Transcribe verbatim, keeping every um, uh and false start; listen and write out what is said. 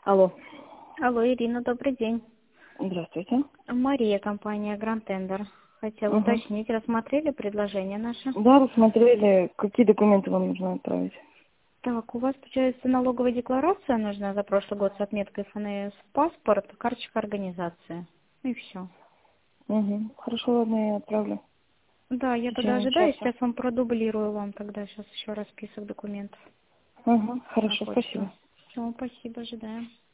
Алло. Алло, Ирина, добрый день. Здравствуйте. Мария, компания Grand Tender. Хотела Угу. уточнить, рассмотрели предложение наше? Да, рассмотрели. Какие документы вам нужно отправить? Так, у вас, получается, налоговая декларация нужна за прошлый год с отметкой эф эн эс, паспорт, карточка организации. И все. Угу. Хорошо, ладно, я отправлю. Да, В я тогда течение ожидаю, часа. сейчас вам продублирую вам тогда сейчас еще раз список документов Угу. на Хорошо, почту. спасибо. Все, спасибо, ожидаем.